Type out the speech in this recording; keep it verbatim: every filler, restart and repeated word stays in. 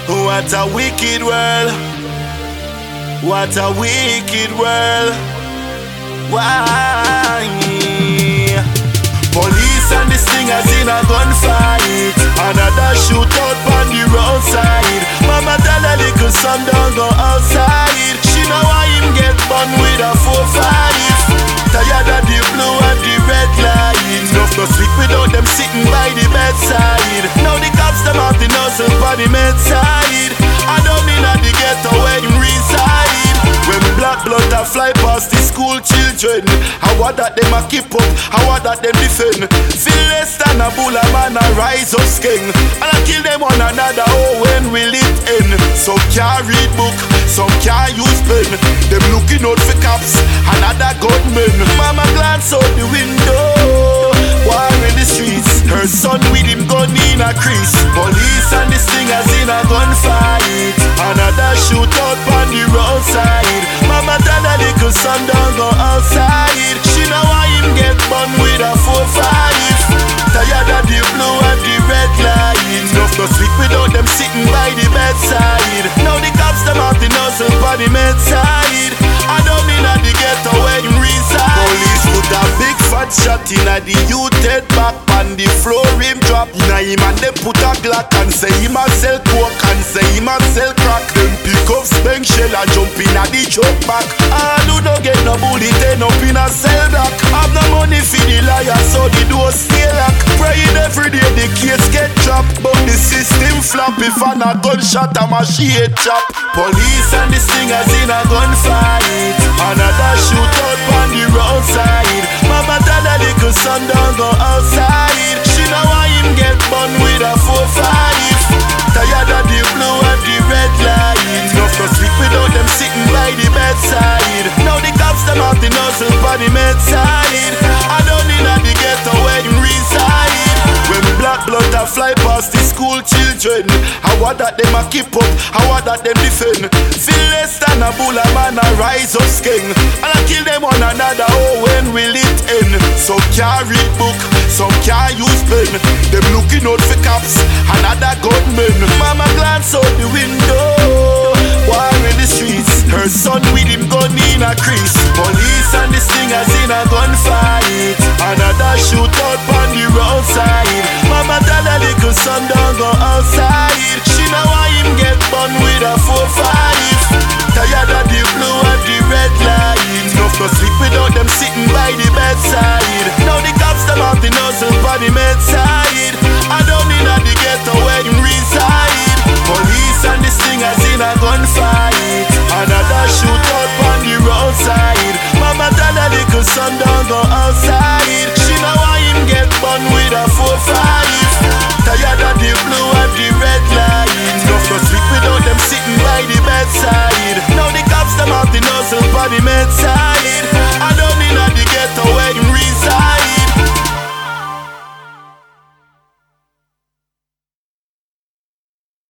What a wicked world. What a wicked world. Why? Police and the stingers in a gunfight. Another shootout on the roadside. Mama tell her little son don't go outside. She know why him get bun with a four five. Tired of the blue and the red light. Enough no sleep without them sitting by the bedside. Now the cops them out the nozzle by the bedside. I don't mean at the ghetto where him reside. When black blood a fly past the school children, how what that them a keep up, how what that them defend. Feel less than a bull a man a rise up skeng. And I kill them one another, oh when will it end? Some can't read book, some can't use pen. Them looking out for cops, another gunman. Mama glance out the window, war in the streets. Her son with him gun in a crease. Police and the stingers in a gunfight. Another shootout on the roadside. Mama tell her little son don't go outside. She know why him get bun with a four five. Tired of the blue and the red light. Enough no sleep without them sitting by the bedside. Now the cops them out the nozzle by the bedside. I don't mean at the ghetto where him reside. Police put a big fat shot in a the youth head back on the floor him drop. Now him and them put a Glock and say him a sell coke and say him a sell crack. Them pick up spank shell and jump in a the truck back. All who don't get no bullet end up in a cell block. Have no money for the liar so the door stay locked. Praying every day the case get dropped, but the system flop. If I a gunshot I'm a shit chop. Police and the stingers in a gunfight. Another shootout on the roadside. Mama tell her little son don't go outside. She know why him get bun with a four five. Tired of the blue and the red light. Enough no sleep without them sitting by the bedside. Now the cops them out the nozzle by the bedside. I don't need at the ghetto where him reside. When black blood a fly past the school children, how what that them a keep up, how what that them defend. Feel less than a bull a man a rise up skeng. And I kill them one another, oh when will it end? Some can't read book, some can't use pen. Them looking out for cops, another gunman. Mama glance out the window, war in the streets. Her son with him gun in a crease. Police and the stingers in a gunfight. Another shootout on the roadside. Mama tell her little son don't go outside. She know why him get bun with a four five. Tired of the blue and the red light. Enough no sleep without them sitting by the bedside. Now the cops them out the nozzle by the bedside. I don't mean